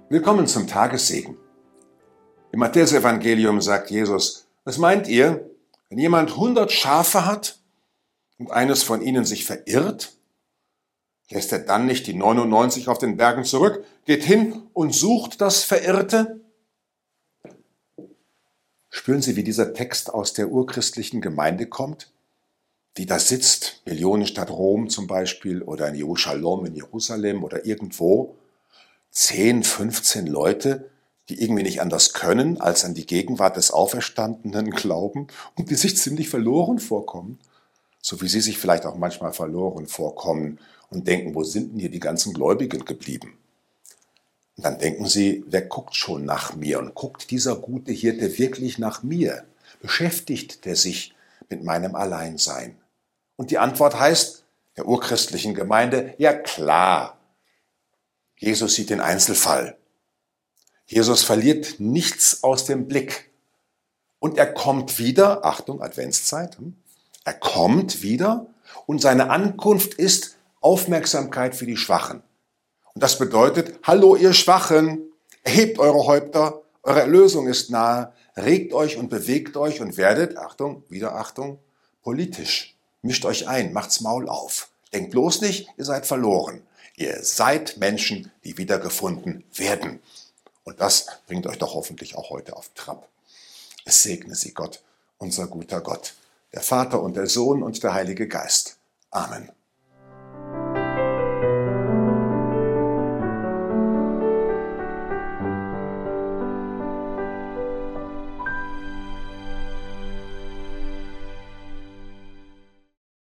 Willkommen zum Tagessegen. Im Matthäusevangelium sagt Jesus: Was meint ihr, wenn jemand 100 Schafe hat und eines von ihnen sich verirrt? Lässt er dann nicht die 99 auf den Bergen zurück, geht hin und sucht das Verirrte? Spüren Sie, wie dieser Text aus der urchristlichen Gemeinde kommt, die da sitzt, Millionenstadt Rom zum Beispiel oder in Jerusalem oder irgendwo, 10, 15 Leute, die irgendwie nicht anders können, als an die Gegenwart des Auferstandenen glauben und die sich ziemlich verloren vorkommen, so wie Sie sich vielleicht auch manchmal verloren vorkommen und denken, wo sind denn hier die ganzen Gläubigen geblieben? Und dann denken Sie, wer guckt schon nach mir und guckt dieser gute Hirte wirklich nach mir? Beschäftigt der sich mit meinem Alleinsein? Und die Antwort heißt, der urchristlichen Gemeinde, ja klar. Jesus sieht den Einzelfall. Jesus verliert nichts aus dem Blick. Und er kommt wieder, Achtung, Adventszeit, er kommt wieder und seine Ankunft ist Aufmerksamkeit für die Schwachen. Und das bedeutet, hallo ihr Schwachen, erhebt eure Häupter, eure Erlösung ist nahe, regt euch und bewegt euch und werdet, Achtung, wieder Achtung, politisch. Mischt euch ein, macht's Maul auf. Denkt bloß nicht, ihr seid verloren. Ihr seid Menschen, die wiedergefunden werden. Und das bringt euch doch hoffentlich auch heute auf Trab. Es segne Sie Gott, unser guter Gott, der Vater und der Sohn und der Heilige Geist. Amen.